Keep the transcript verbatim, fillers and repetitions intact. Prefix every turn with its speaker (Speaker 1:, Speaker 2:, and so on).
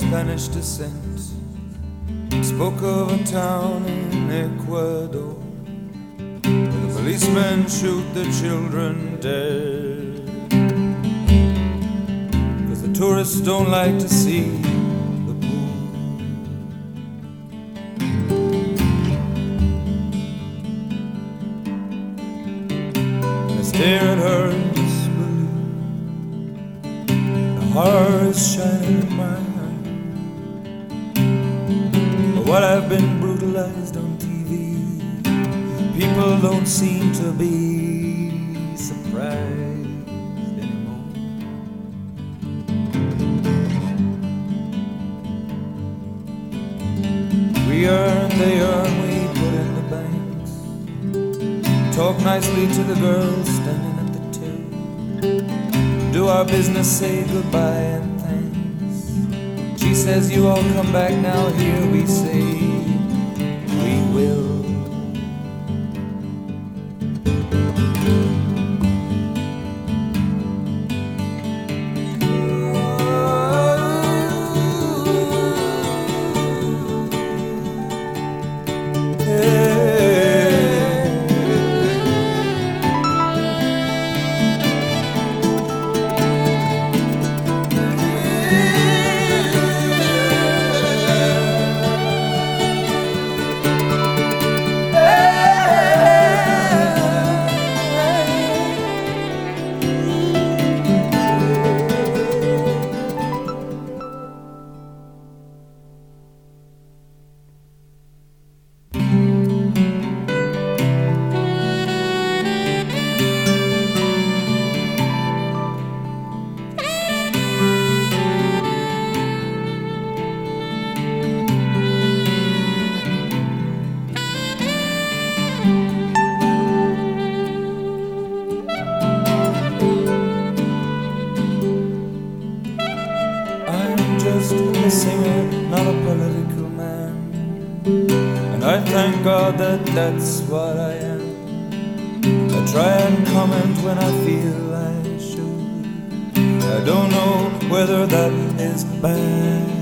Speaker 1: Spanish descent, spoke of a town in Ecuador where the policemen shoot the children dead, 'cause the tourists don't like to see the moon. I stare at her in disbelief, the horror is shining in my eye. But what I've been brutalized on T V, people don't seem to be surprised anymore. We earn, they earn, we put in the banks, talk nicely to the girls standing at the till, do our business, say goodbye and thanks. She says you all come back now, here we say we will. Just a singer, not a political man, and I thank God that that's what I am. I try and comment when I feel I should. I don't know whether that is bad.